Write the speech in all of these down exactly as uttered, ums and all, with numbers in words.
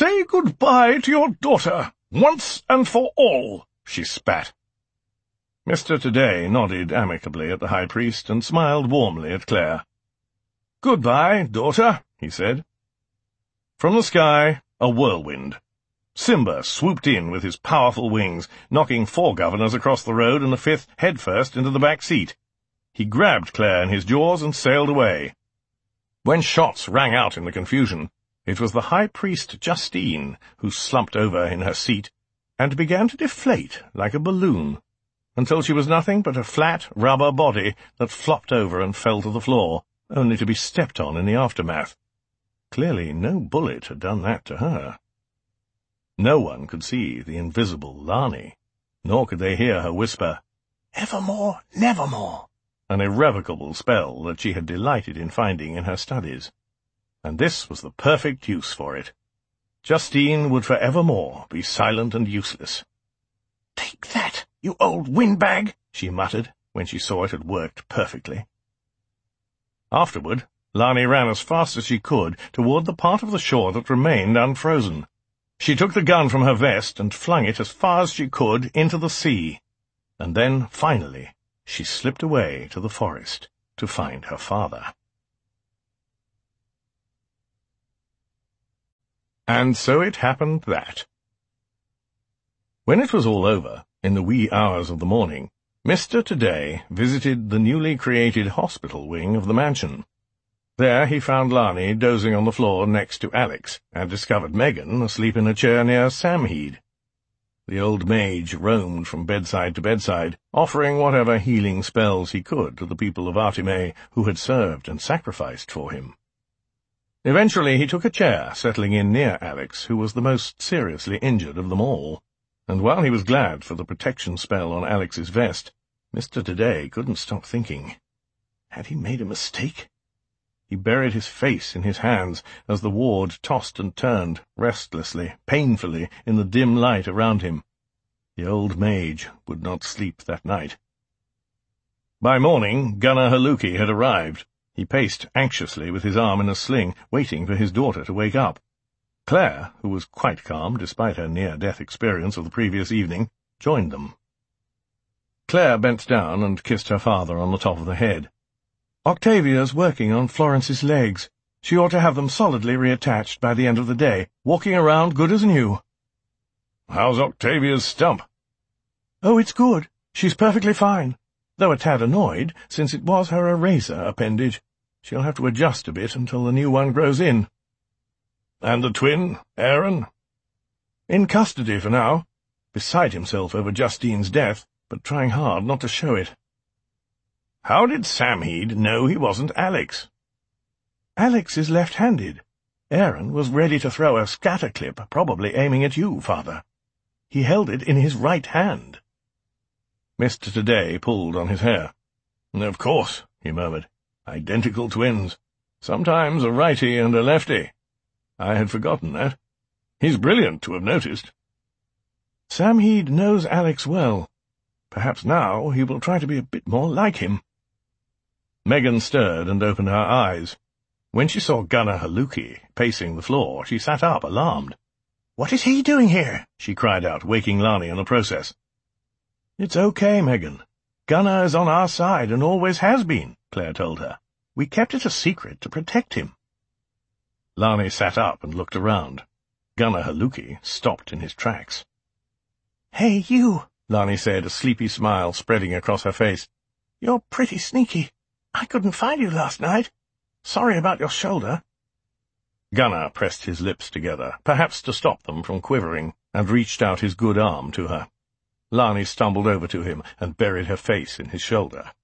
Say good-bye to your daughter, once and for all, she spat. Mister Today nodded amicably at the high priest and smiled warmly at Claire. "Goodbye, daughter," he said. From the sky, a whirlwind. Simba swooped in with his powerful wings, knocking four governors across the road and the fifth headfirst into the back seat. He grabbed Claire in his jaws and sailed away. When shots rang out in the confusion, it was the high priest Justine who slumped over in her seat and began to deflate like a balloon, until she was nothing but a flat rubber body that flopped over and fell to the floor, only to be stepped on in the aftermath. Clearly no bullet had done that to her. No one could see the invisible Lani, nor could they hear her whisper, "Evermore, nevermore," an irrevocable spell that she had delighted in finding in her studies. And this was the perfect use for it. Justine would for evermore be silent and useless. "Take that, you old windbag," she muttered, when she saw it had worked perfectly. Afterward, Lani ran as fast as she could toward the part of the shore that remained unfrozen. She took the gun from her vest and flung it as far as she could into the sea, and then, finally, she slipped away to the forest to find her father. And so it happened that, when it was all over, in the wee hours of the morning, Mister Today visited the newly created hospital wing of the mansion. There he found Lani dozing on the floor next to Alex, and discovered Megan asleep in a chair near Samheed. The old mage roamed from bedside to bedside, offering whatever healing spells he could to the people of Artime who had served and sacrificed for him. Eventually he took a chair, settling in near Alex, who was the most seriously injured of them all, and while he was glad for the protection spell on Alex's vest, Mister Today couldn't stop thinking. Had he made a mistake? He buried his face in his hands as the ward tossed and turned, restlessly, painfully, in the dim light around him. The old mage would not sleep that night. By morning, Gunnar Haluki had arrived. He paced anxiously with his arm in a sling, waiting for his daughter to wake up. Claire, who was quite calm despite her near-death experience of the previous evening, joined them. Claire bent down and kissed her father on the top of the head. "Octavia's working on Florence's legs. She ought to have them solidly reattached by the end of the day, walking around good as new." "How's Octavia's stump?" "Oh, it's good. She's perfectly fine, though a tad annoyed, since it was her eraser appendage. She'll have to adjust a bit until the new one grows in." "And the twin, Aaron?" "In custody for now, beside himself over Justine's death, but trying hard not to show it." "How did Samheed know he wasn't Alex?" "Alex is left-handed. Aaron was ready to throw a scatterclip, probably aiming at you, father. He held it in his right hand." Mister Today pulled on his hair. "Of course," he murmured. "Identical twins. Sometimes a righty and a lefty. I had forgotten that. He's brilliant to have noticed." "Samheed knows Alex well. Perhaps now he will try to be a bit more like him." Megan stirred and opened her eyes. When she saw Gunnar Haluki pacing the floor, she sat up, alarmed. "What is he doing here?" she cried out, waking Lani in the process. "It's okay, Megan. Gunnar is on our side and always has been," Claire told her. "We kept it a secret to protect him." Lani sat up and looked around. Gunnar Haluki stopped in his tracks. "Hey, you," Lani said, a sleepy smile spreading across her face. "You're pretty sneaky. I couldn't find you last night. Sorry about your shoulder." Gunnar pressed his lips together, perhaps to stop them from quivering, and reached out his good arm to her. Lani stumbled over to him and buried her face in his shoulder.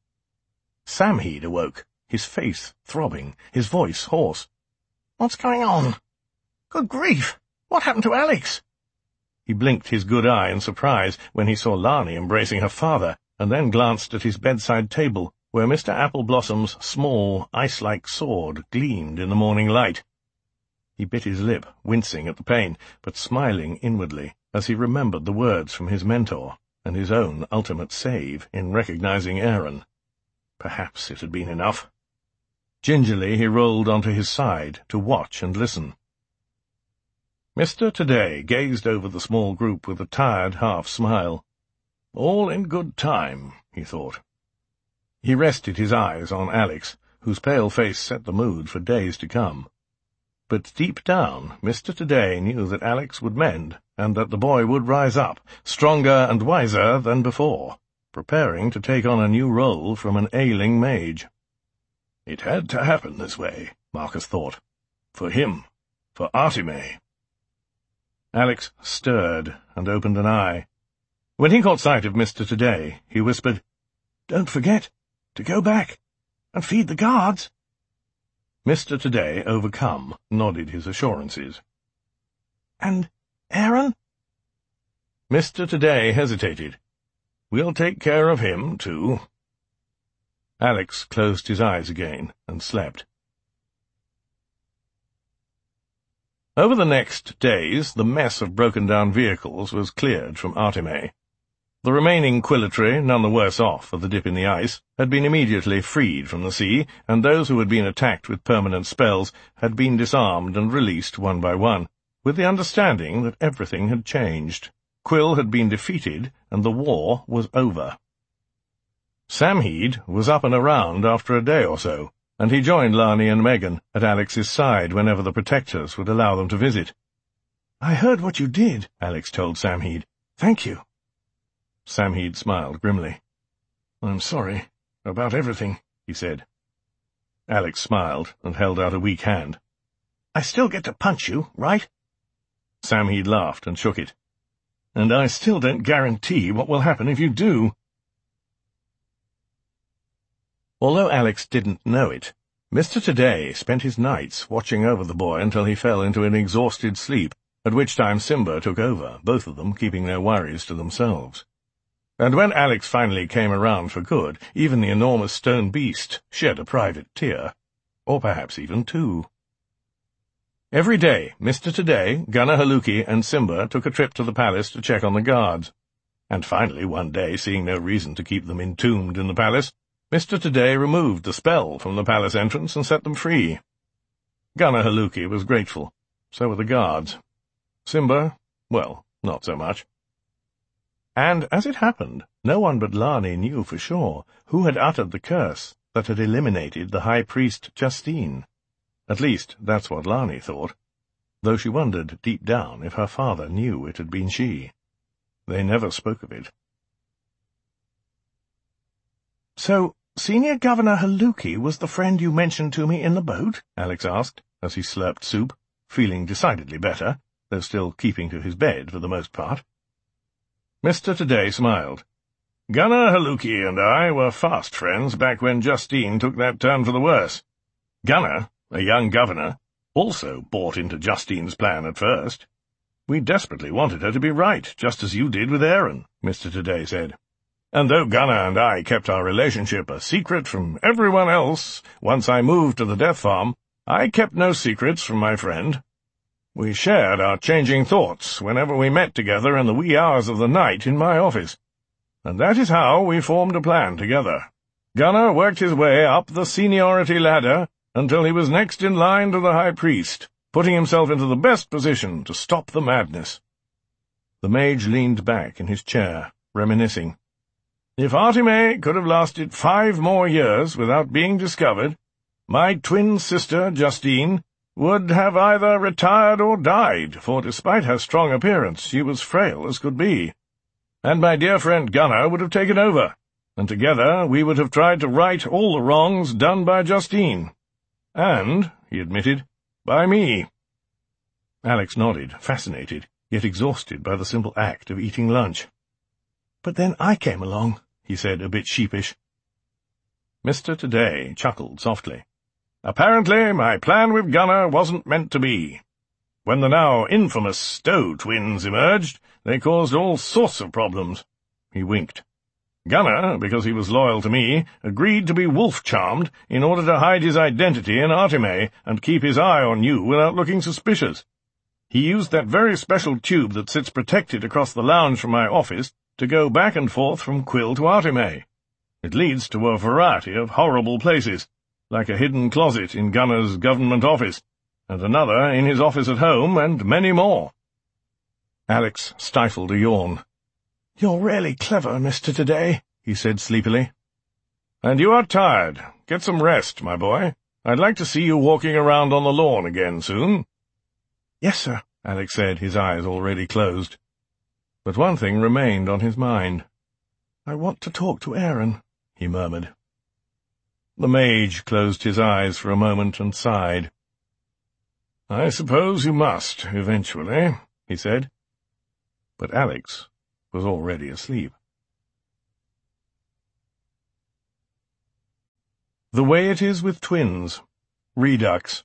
Samheed awoke, his face throbbing, his voice hoarse. "What's going on? Good grief! What happened to Alex?" He blinked his good eye in surprise when he saw Lani embracing her father, and then glanced at his bedside table, where Mister Appleblosom's small, ice-like sword gleamed in the morning light. He bit his lip, wincing at the pain, but smiling inwardly, as he remembered the words from his mentor, and his own ultimate save in recognizing Aaron. Perhaps it had been enough. Gingerly he rolled onto his side to watch and listen. Mister Today gazed over the small group with a tired half-smile. All in good time, he thought. He rested his eyes on Alex, whose pale face set the mood for days to come. But deep down, Mister Today knew that Alex would mend, and that the boy would rise up, stronger and wiser than before, preparing to take on a new role from an ailing mage. It had to happen this way, Marcus thought. For him. For Artime. Alex stirred and opened an eye. When he caught sight of Mister Today, he whispered, "Don't forget to go back and feed the guards." Mister Today, overcome, nodded his assurances. "And Aaron?" Mister Today hesitated. "We'll take care of him, too." Alex closed his eyes again and slept. Over the next days, the mess of broken-down vehicles was cleared from Artime. The remaining Quillatry, none the worse off for the dip in the ice, had been immediately freed from the sea, and those who had been attacked with permanent spells had been disarmed and released one by one, with the understanding that everything had changed. Quill had been defeated, and the war was over. Samheed was up and around after a day or so, and he joined Lani and Megan at Alex's side whenever the Protectors would allow them to visit. "I heard what you did," Alex told Samheed. "Thank you." Samheed smiled grimly. "I'm sorry about everything," he said. Alex smiled and held out a weak hand. "I still get to punch you, right?" Samheed laughed and shook it. "And I still don't guarantee what will happen if you do." Although Alex didn't know it, Mister Today spent his nights watching over the boy until he fell into an exhausted sleep, at which time Simba took over, both of them keeping their worries to themselves. And when Alex finally came around for good, even the enormous stone beast shed a private tear, or perhaps even two. Every day, Mister Today, Gunnar Haluki, and Simba took a trip to the palace to check on the guards. And finally, one day, seeing no reason to keep them entombed in the palace, Mister Today removed the spell from the palace entrance and set them free. Gunnar Haluki was grateful. So were the guards. Simba, well, not so much. And, as it happened, no one but Lani knew for sure who had uttered the curse that had eliminated the High Priest Justine. At least, that's what Lani thought, though she wondered deep down if her father knew it had been she. They never spoke of it. "So, Senior Governor Haluki was the friend you mentioned to me in the boat?" Alex asked, as he slurped soup, feeling decidedly better, though still keeping to his bed for the most part. Mister Today smiled. "Gunnar Haluki and I were fast friends back when Justine took that turn for the worse. Gunnar, a young governor, also bought into Justine's plan at first. We desperately wanted her to be right, just as you did with Aaron," Mister Today said. "And though Gunnar and I kept our relationship a secret from everyone else once I moved to the Death Farm, I kept no secrets from my friend. We shared our changing thoughts whenever we met together in the wee hours of the night in my office. And that is how we formed a plan together. Gunnar worked his way up the seniority ladder until he was next in line to the High Priest, putting himself into the best position to stop the madness." The mage leaned back in his chair, reminiscing. "If Artime could have lasted five more years without being discovered, my twin sister, Justine, would have either retired or died, for despite her strong appearance, she was frail as could be. And my dear friend Gunnar would have taken over, and together we would have tried to right all the wrongs done by Justine. And, he admitted, by me." Alex nodded, fascinated, yet exhausted by the simple act of eating lunch. "But then I came along," he said, a bit sheepish. Mister Today chuckled softly. "Apparently my plan with Gunnar wasn't meant to be. When the now infamous Stowe twins emerged, they caused all sorts of problems." He winked. "Gunnar, because he was loyal to me, agreed to be wolf-charmed in order to hide his identity in Artime and keep his eye on you without looking suspicious. He used that very special tube that sits protected across the lounge from my office to go back and forth from Quill to Artime. It leads to a variety of horrible places, like a hidden closet in Gunnar's government office, and another in his office at home, and many more. Alex stifled a yawn. "You're really clever, Mister Today," he said sleepily. "And you are tired. Get some rest, my boy. I'd like to see you walking around on the lawn again soon." "Yes, sir," Alex said, his eyes already closed. But one thing remained on his mind. "I want to talk to Aaron," he murmured. The mage closed his eyes for a moment and sighed. "I suppose you must, eventually," he said. But Alex was already asleep. The Way It Is with Twins. Redux.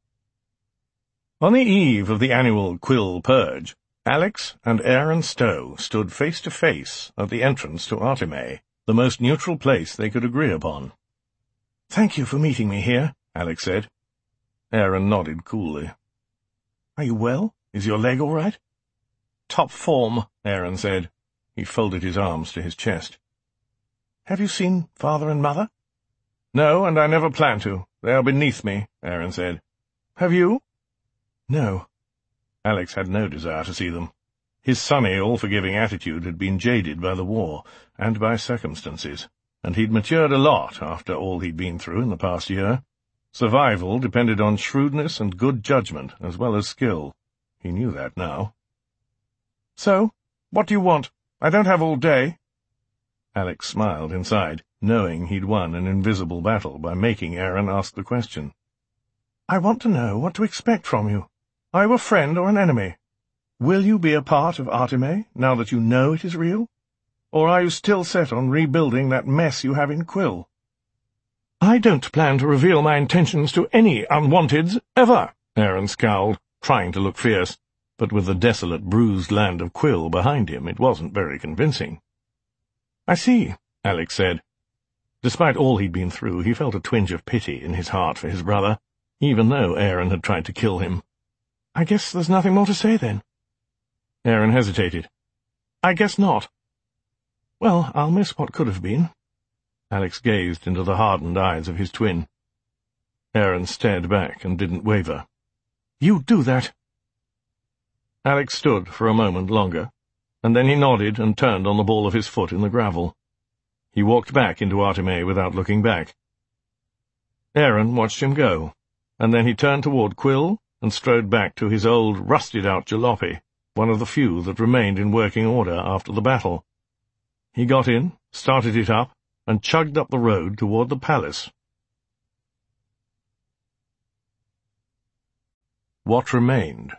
On the eve of the annual Quill Purge, Alex and Aaron Stowe stood face to face at the entrance to Artime, the most neutral place they could agree upon. "Thank you for meeting me here," Alex said. Aaron nodded coolly. "Are you well? Is your leg all right?" "Top form," Aaron said. He folded his arms to his chest. "Have you seen Father and Mother?" "No, and I never plan to. They are beneath me," Aaron said. "Have you?" "No." Alex had no desire to see them. His sunny, all-forgiving attitude had been jaded by the war, and by circumstances, and he'd matured a lot after all he'd been through in the past year. Survival depended on shrewdness and good judgment, as well as skill. He knew that now. "So, what do you want? I don't have all day." Alex smiled inside, knowing he'd won an invisible battle by making Aaron ask the question. "I want to know what to expect from you. Are you a friend or an enemy? Will you be a part of Artime, now that you know it is real? Or are you still set on rebuilding that mess you have in Quill?" "I don't plan to reveal my intentions to any unwanteds, ever," Aaron scowled, trying to look fierce, but with the desolate, bruised land of Quill behind him it wasn't very convincing. "I see," Alex said. Despite all he'd been through, he felt a twinge of pity in his heart for his brother, even though Aaron had tried to kill him. "I guess there's nothing more to say, then." Aaron hesitated. "I guess not." "Well, I'll miss what could have been." Alex gazed into the hardened eyes of his twin. Aaron stared back and didn't waver. "You do that." Alex stood for a moment longer, and then he nodded and turned on the ball of his foot in the gravel. He walked back into Artime without looking back. Aaron watched him go, and then he turned toward Quill and strode back to his old, rusted-out jalopy, one of the few that remained in working order after the battle. He got in, started it up, and chugged up the road toward the palace. What remained?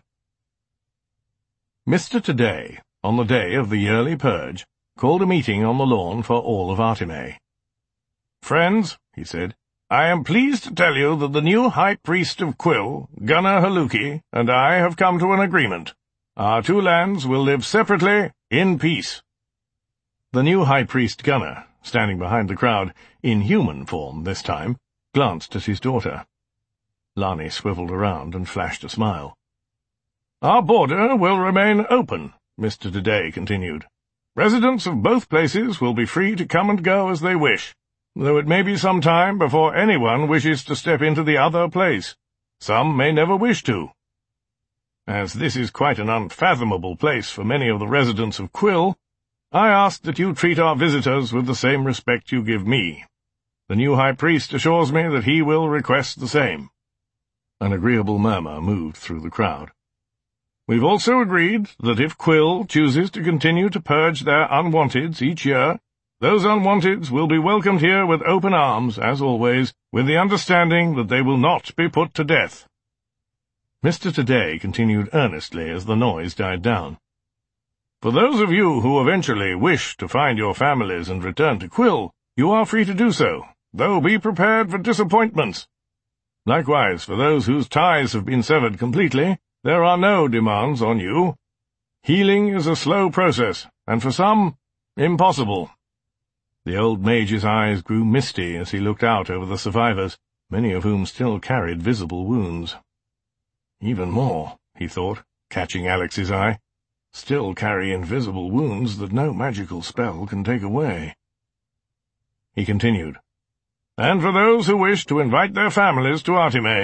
Mister Today, on the day of the yearly purge, called a meeting on the lawn for all of Artime. "Friends," he said, "I am pleased to tell you that the new High Priest of Quill, Gunnar Haluki, and I have come to an agreement. Our two lands will live separately, in peace." The new High Priest Gunnar, standing behind the crowd, in human form this time, glanced at his daughter. Lani swiveled around and flashed a smile. "Our border will remain open," Mister Today continued. "Residents of both places will be free to come and go as they wish, though it may be some time before anyone wishes to step into the other place. Some may never wish to. As this is quite an unfathomable place for many of the residents of Quill, I ask that you treat our visitors with the same respect you give me. The new High Priest assures me that he will request the same." An agreeable murmur moved through the crowd. "We've also agreed that if Quill chooses to continue to purge their unwanteds each year, those unwanteds will be welcomed here with open arms, as always, with the understanding that they will not be put to death." Mister Today continued earnestly as the noise died down. "For those of you who eventually wish to find your families and return to Quill, you are free to do so, though be prepared for disappointments. Likewise, for those whose ties have been severed completely, there are no demands on you. Healing is a slow process, and for some, impossible." The old mage's eyes grew misty as he looked out over the survivors, many of whom still carried visible wounds. Even more, he thought, catching Alex's eye, still carry invisible wounds that no magical spell can take away. He continued, "And for those who wish to invite their families to Artime,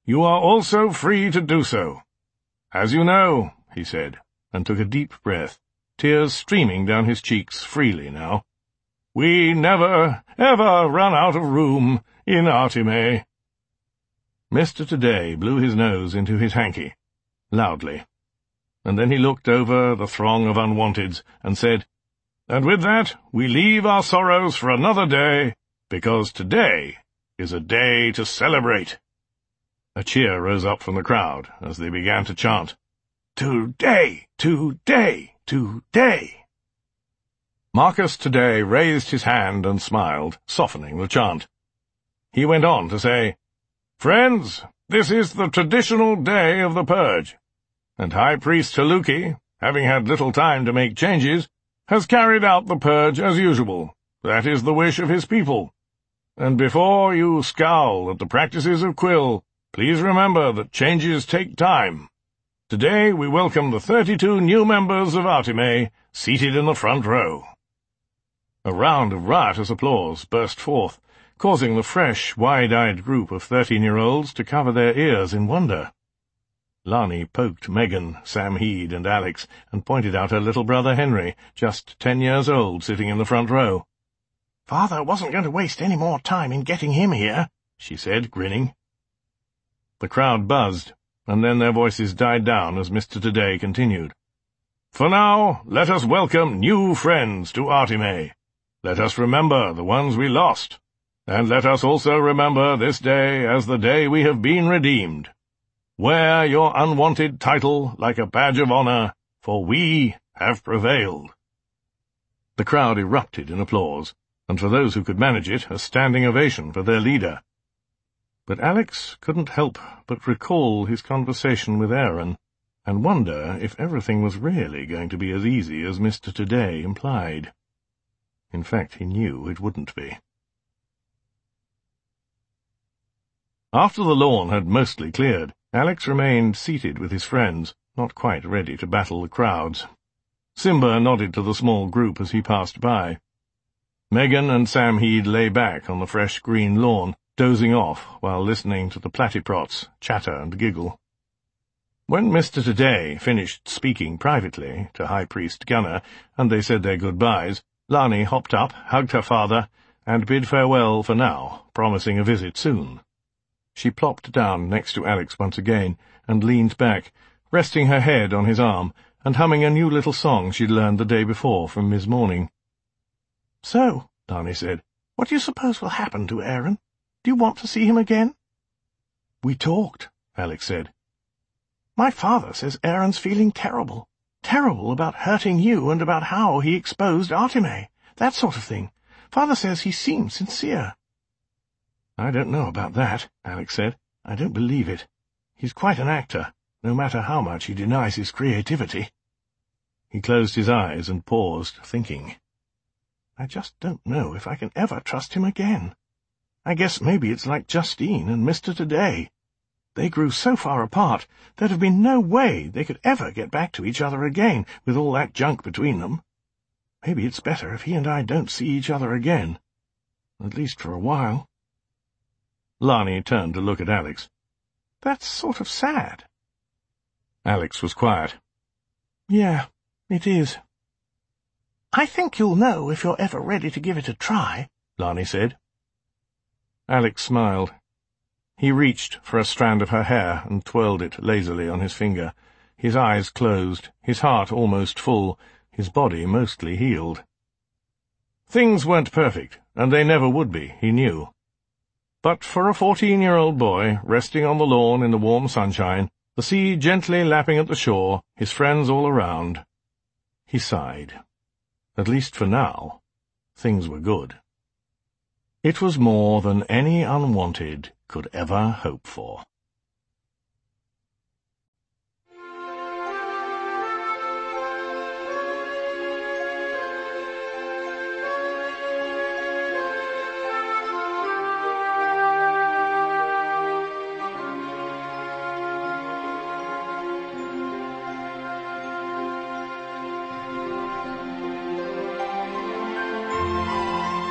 you are also free to do so. As you know, he said, and took a deep breath, tears streaming down his cheeks freely now, we never, ever run out of room in Artime. Mister Today blew his nose into his hanky, loudly, and then he looked over the throng of unwanteds and said, And with that we leave our sorrows for another day, because today is a day to celebrate. A cheer rose up from the crowd as they began to chant, Today, today, today. Marcus Today raised his hand and smiled, softening the chant. He went on to say, Friends, this is the traditional day of the purge, and High Priest Haluki, having had little time to make changes, has carried out the purge as usual. That is the wish of his people. And before you scowl at the practices of Quill, please remember that changes take time. Today we welcome the thirty-two new members of Artime, seated in the front row. A round of riotous applause burst forth, causing the fresh, wide-eyed group of thirteen-year-olds to cover their ears in wonder. Lani poked Megan, Sam Heed, and Alex, and pointed out her little brother Henry, just ten years old, sitting in the front row. "Father wasn't going to waste any more time in getting him here," she said, grinning. The crowd buzzed, and then their voices died down as Mister Today continued. "For now, let us welcome new friends to Artime. Let us remember the ones we lost, and let us also remember this day as the day we have been redeemed. Wear your unwanted title like a badge of honor, for we have prevailed." The crowd erupted in applause, and for those who could manage it, a standing ovation for their leader. But Alex couldn't help but recall his conversation with Aaron, and wonder if everything was really going to be as easy as Mister Today implied. In fact, he knew it wouldn't be. After the lawn had mostly cleared, Alex remained seated with his friends, not quite ready to battle the crowds. Simba nodded to the small group as he passed by. Megan and Sam Heed lay back on the fresh green lawn, dozing off while listening to the platyprots chatter and giggle. When Mister Today finished speaking privately to High Priest Gunner, and they said their goodbyes, Lani hopped up, hugged her father, and bid farewell for now, promising a visit soon. She plopped down next to Alex once again, and leaned back, resting her head on his arm, and humming a new little song she'd learned the day before from Miss Morning. "So," Lani said, "what do you suppose will happen to Aaron? Do you want to see him again?" "We talked," Alex said. "My father says Aaron's feeling terrible. Terrible about hurting you and about how he exposed Artime. That sort of thing. Father says he seems sincere." "I don't know about that," Alex said. "I don't believe it. He's quite an actor, no matter how much he denies his creativity." He closed his eyes and paused, thinking. "I just don't know if I can ever trust him again. I guess maybe it's like Justine and Mister Today. They grew so far apart, there'd have been no way they could ever get back to each other again with all that junk between them. Maybe it's better if he and I don't see each other again, at least for a while." Lani turned to look at Alex. "That's sort of sad." Alex was quiet. "Yeah, it is." "I think you'll know if you're ever ready to give it a try," Lani said. Alex smiled. He reached for a strand of her hair and twirled it lazily on his finger, his eyes closed, his heart almost full, his body mostly healed. Things weren't perfect, and they never would be, he knew. But for a fourteen-year-old boy, resting on the lawn in the warm sunshine, the sea gently lapping at the shore, his friends all around, he sighed. At least for now, things were good. It was more than any unwanted could ever hope for.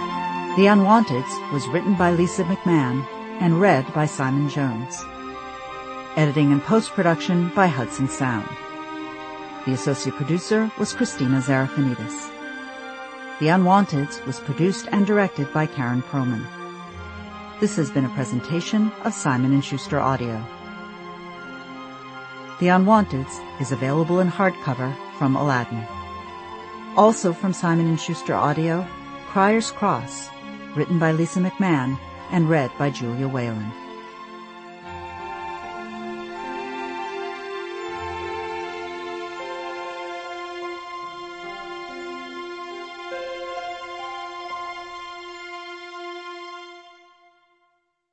The Unwanteds was written by Lisa McMahon and read by Simon Jones. Editing and post-production by Hudson Sound. The associate producer was Christina Zarafanidis. The Unwanteds was produced and directed by Karen Perlman. This has been a presentation of Simon and Schuster Audio. The Unwanteds is available in hardcover from Aladdin. Also from Simon and Schuster Audio, Criers Cross, written by Lisa McMahon and read by Julia Whalen.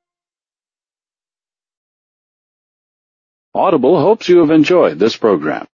Audible hopes you have enjoyed this program.